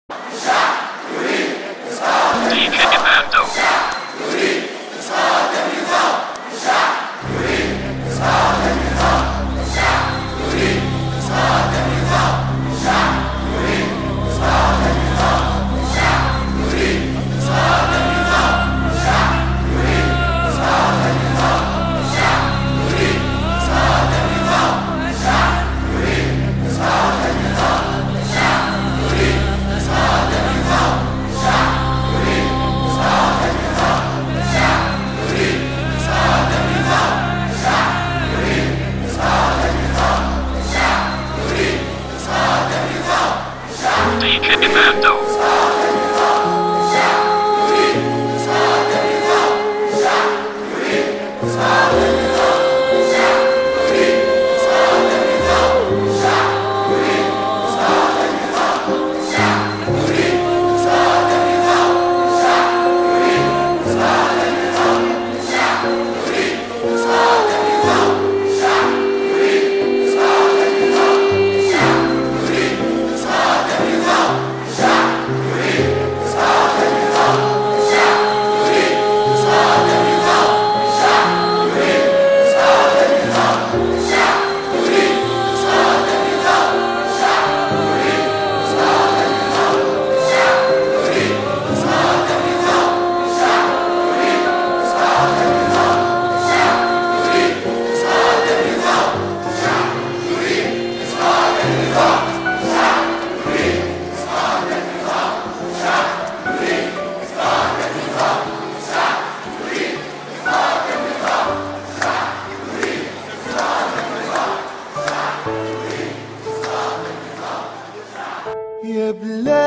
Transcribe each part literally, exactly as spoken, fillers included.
يا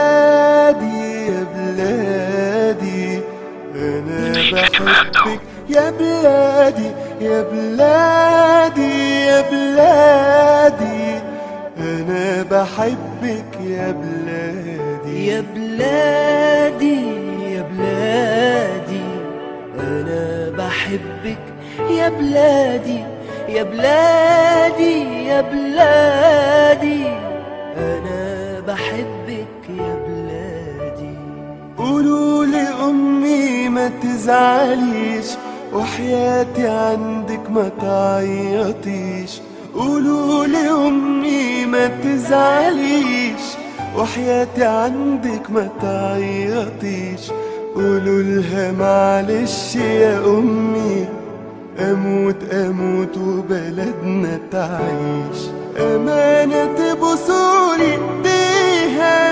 بلادي يا بلادي أنا بحبك يا بلادي يا بلادي يا بلادي أنا بحبك يا بلادي يا بلادي يا بلادي أنا بحبك يا بلادي يا بلادي يا بلادي أنا بحبك يا بلادي. قولوا لأمي ما تزعليش وحياتي عندك ما تعيطيش. قولوا لأمي ما تزعليش وحياتي عندك ما تعيطيش. قولوا لها معلش يا أمي أموت أموت وبلدنا تعيش. أمانة تبوسولي ايديها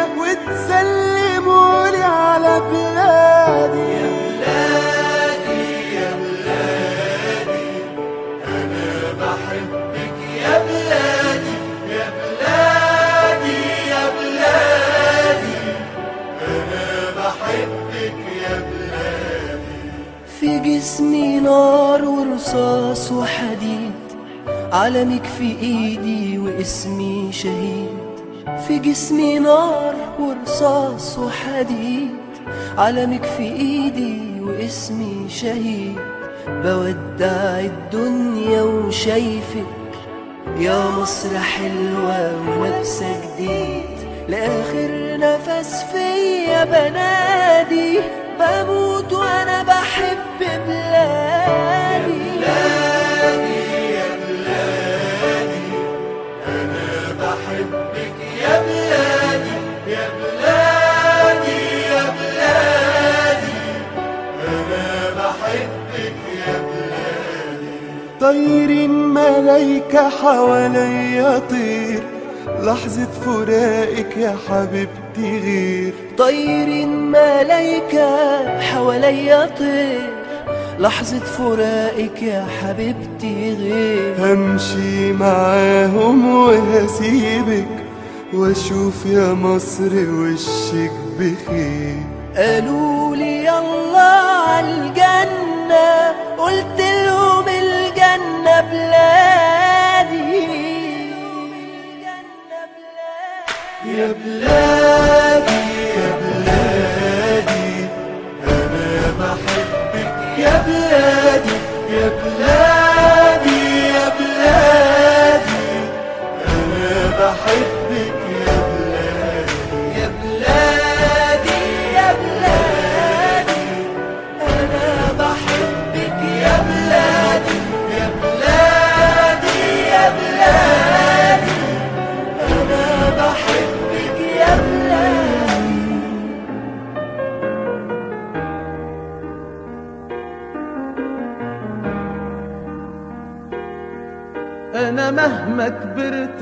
وتسلمولي على بلادي. يا بلادي يا بلادي أنا بحبك يا بلادي يا بلادي يا بلادي أنا بحبك يا بلادي. في جسمي نار ورصاص وحديد، علمك في ايدي واسمي شهيد. في جسمي نار ورصاص وحديد، علمك في ايدي واسمي شهيد. بودع الدنيا وشايفك يا مصر حلوة ولابسة جديد. لآخر نفس فيا بنادي بموت وانا بحب بلادي. يا بلادي يا بلادي يا بلادي أنا بحبك يا بلادي. طيرين ملايكة حواليا طير، لحظة فراقك يا حبيبتي غير. طيرين ملايكة حواليا طير، لحظة فراقك يا حبيبتي غير. همشي معاهم وهسيبك واشوف يا مصر وشك بخير. قالوا لي يلا عالجنة، قلت لهم الجنة بلادي. يا بلادي يا بلادي أنا بحبك يا بلادي يا بلادي يا بلادي أنا بحبك يا بلادي. يا بلادي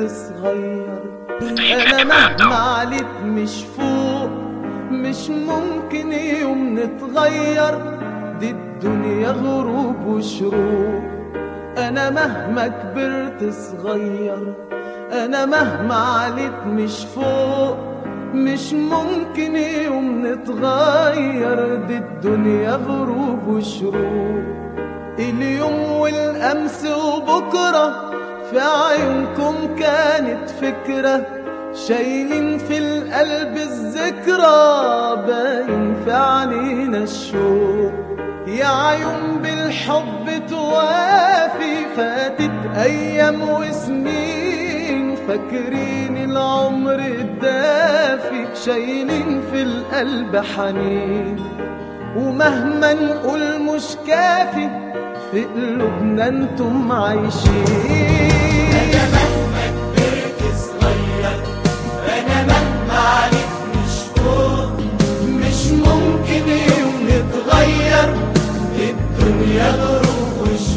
صغير. انا مهما عليت مش فوق، مش ممكن يوم نتغير، دي الدنيا غروب وشروق. انا مهما كبرت صغير، انا مهما عليت مش فوق، مش ممكن يوم نتغير، دي الدنيا غروب وشروق. اليوم والامس وبكره في عيونكم كانت فكرة، شايلين في القلب الذكرى، باين في عينينا الشوق. يا عيون بالحب توافي، فاتت ايام وسنين، فاكرين العمر الدافي، شايلين في القلب حنين. ومهما نقول مش كافي، في قلوبنا انتم عايشين. انا مهما كبرت صغير، انا مهما عليت مش فوق، مش ممكن يوم نتغير، الدنيا غروب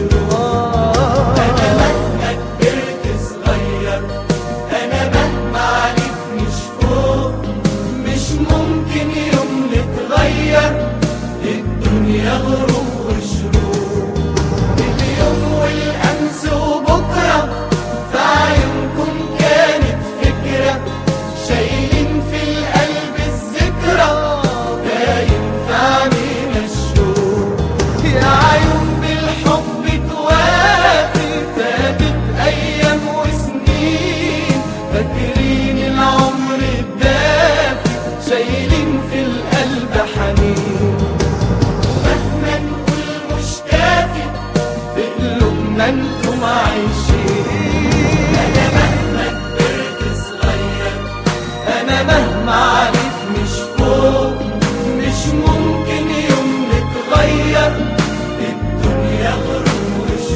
وشروق. انا مهما كبرت صغير، انا مهما عليت مش فوق، مش ممكن يوم نتغير، الدنيا غروب وشروق. اليوم والامس وبكره في عيونكم كانت فكره، شايلين في القلب الذكرى، باين في عينينا الشوق. يا عيون بالحب توافي، فاتت ايام وسنين، فاكرين العمر الدافي، شايلين في القلب حنين. مهما نقول مش كافي، في قلوبنا انتم عايشين. انا مهما كبرت صغير، انا مهما عليت مش فوق، مش ممكن يوم نتغير، الدنيا غروب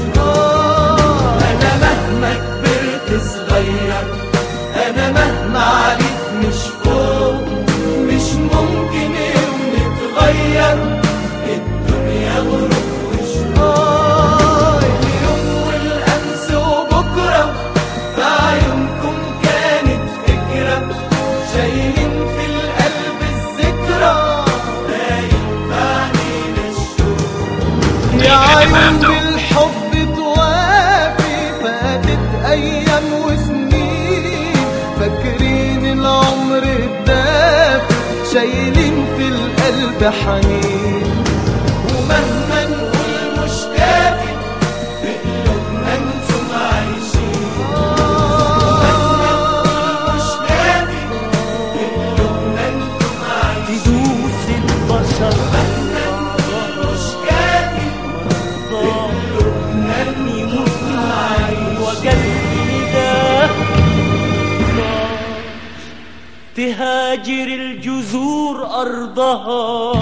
وشروق. انا مهما كبرت صغير، انا مهما عليت مش فوق، مش ممكن يوم نتغير، الدنيا غروب وشروق. اليوم والامس وبكره في عيونكم كانت فكره، شايلين في القلب الذكرى، باين في عينينا الشوق. يا عيون بالحب توافي، فاتت ايام وسنين، فاكرين العمر الدافي، شايلين في القلب حنين. ومهما نقول مش كافي، في قلوبنا انتم عايشين. ومهما نقول مش كافي، في قلوبنا انتم عايشين. تدوس البشر مهما نقول مش كافي، في قلوبنا انتم عايشين. وقلبي ده تهاجر الجذور أرضها،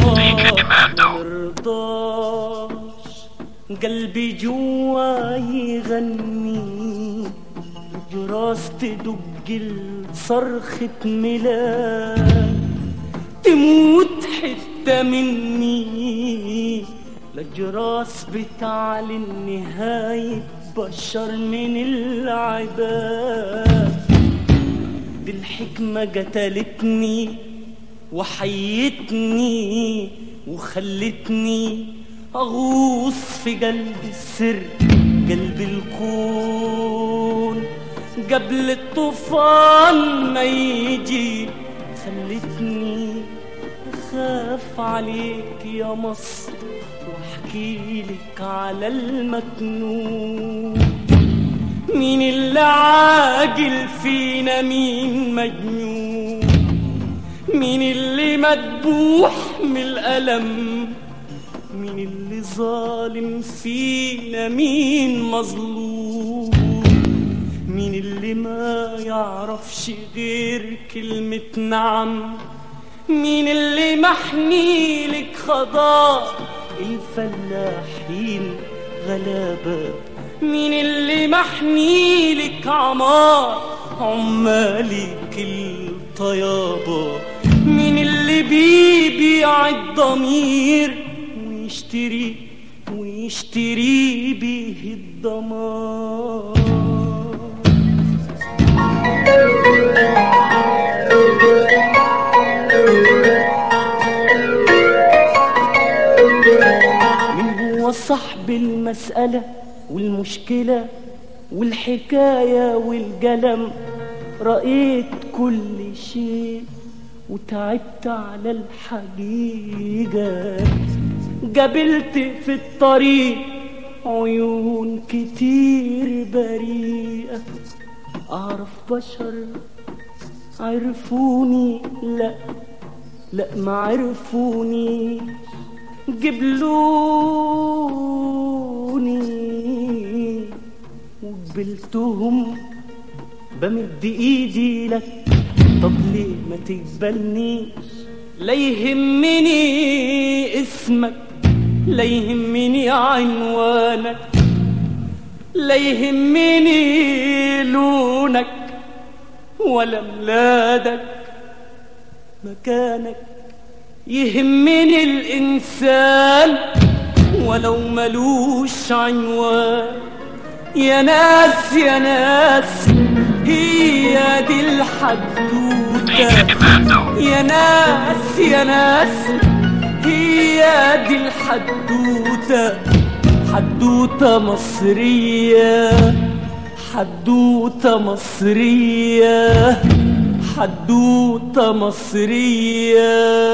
مرضاش قلبي جوا يغني، جراس تدق صرخة ميلاد، تموت حتة مني، لجراس بتعلن نهاية بشر من العباد. دي الحكمة قتلتني وحيتني، وخلتني أغوص في قلب السر، قلب الكون، قبل الطوفان ما يجي. خلتني أخاف عليك يا مصر، واحكي لك على المكنون. مين اللي عاقل فينا، مين مجنون، مين اللي مدبوح من الألم، مين اللي ظالم فينا، مين مظلوم، مين اللي ما يعرفش غير كلمة نعم، مين اللي محني لك خضار الفلاحين غلابة، مين اللي محني لك عمار عمالك الطيابة، مين اللي بيبيع الضمير ويشتري ويشتري بيه الدمار. صاحب المسألة والمشكلة والحكاية والقلم، رأيت كل شيء وتعبت على الحقيقة. قابلت في الطريق عيون كتير بريئة، أعرف بشر عرفوني، لا لا ما عرفوني، قبلوني وقبلتهم. بمد ايدي لك، طب ليه ما تقبلنيش؟ لا يهمني اسمك، لا يهمني عنوانك، لا يهمني لونك ولا ميلادك مكانك، يهمني الإنسان ولو ملوش عنوان. يا ناس يا ناس هي دي الحدوتة، يا ناس يا ناس هي دي الحدوتة، حدوتة مصرية، حدوتة مصرية، حدوتة مصرية.